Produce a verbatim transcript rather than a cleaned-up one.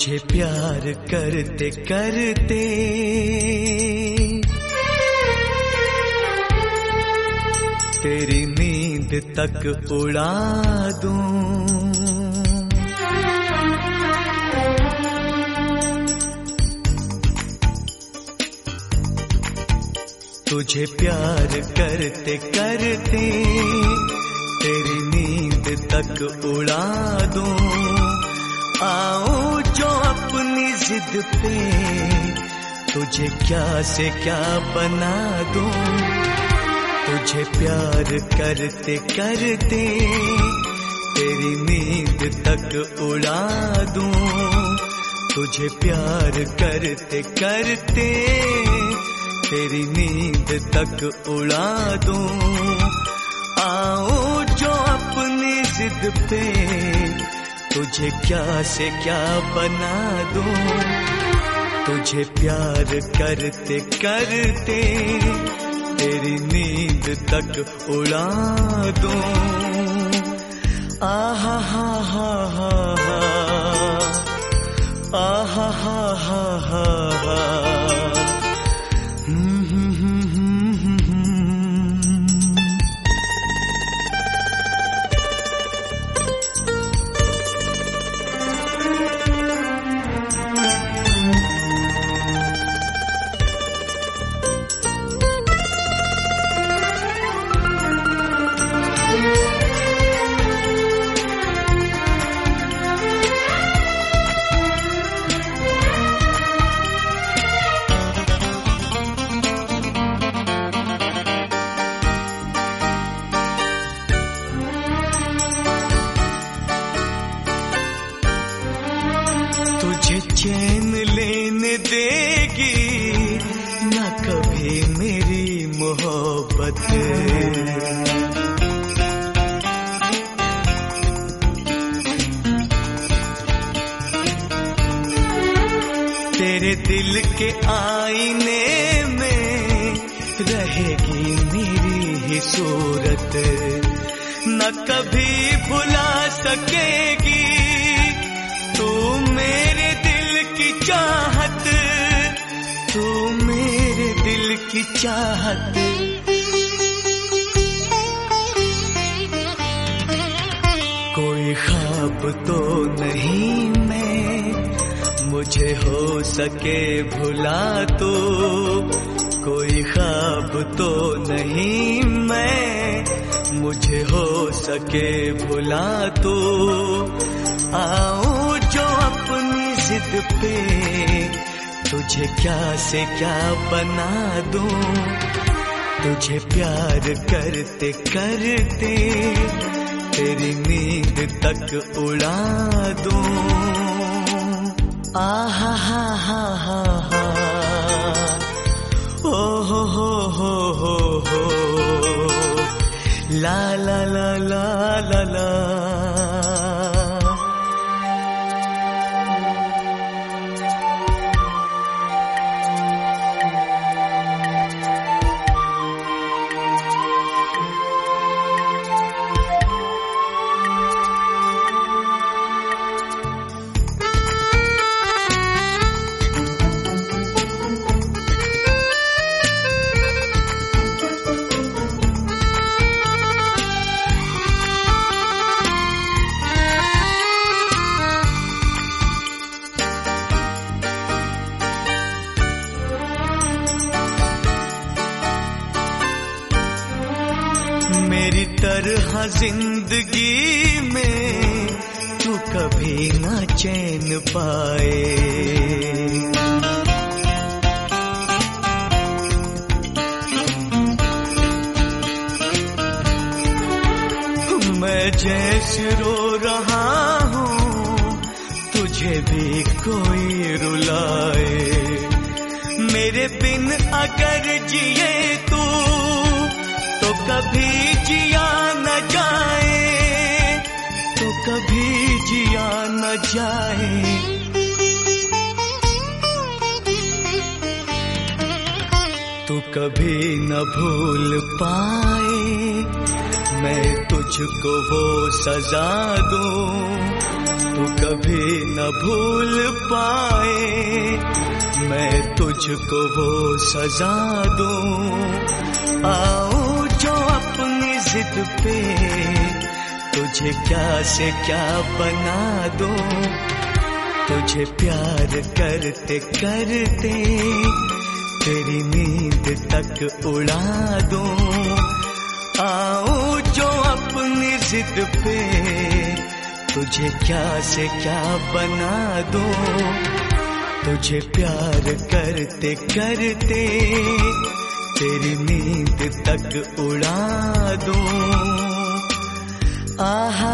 तुझे प्यार करते करते तेरी नींद तक उड़ा दूं। तुझे प्यार करते करते तेरी नींद तक उड़ा दूं। आओ जो अपनी जिद पे तुझे क्या से क्या बना दूं। तुझे प्यार करते करते तेरी नींद तक उड़ा दूं। तुझे प्यार करते करते तेरी नींद तक उड़ा दूं। आओ जो अपनी जिद पे तुझे क्या से क्या बना दूं। तुझे प्यार करते करते तेरी नींद तक उड़ा दूं। आहा हा हा हा हा आहा हा हा हा हा। तुझे चैन लेने देगी न कभी मेरी मोहब्बत। तेरे दिल के आईने में रहेगी मेरी ही सूरत। न कभी भुला सकेगी तू मेरे दिल की चाहत। तू मेरे दिल की चाहत। कोई ख्वाब तो नहीं मैं मुझे हो सके भुला तो। कोई ख्वाब तो नहीं मैं मुझे हो सके भुला तो। आओ जो अपनी जिद पे तुझे क्या से क्या बना दूं। तुझे प्यार करते करते तेरी नींद तक उड़ा दूं। आहा हा हा हा हा ओ हो हो हो हो हो ला ला ला ला ला ला। मेरी तरह जिंदगी में तू कभी ना चैन पाए। मैं जैसे रो रहा हूँ तुझे भी कोई रुलाए। मेरे बिन अगर जिए तू तो कभी जिया न जाए। तो कभी जिया न जाए। तू कभी न भूल पाए मैं तुझ तुझको वो सजा दूं तू कभी न भूल पाए, मैं तुझको वो सजा दूं। आओ जो अपनी जिद पे तुझे क्या से क्या बना दूं, तुझे प्यार करते करते तेरी नींद तक उड़ा दूं। आओ जो अपनी जिद पे तुझे क्या से क्या बना दूं, तुझे प्यार करते करते तेरी नींद तक उड़ा दूं। आहा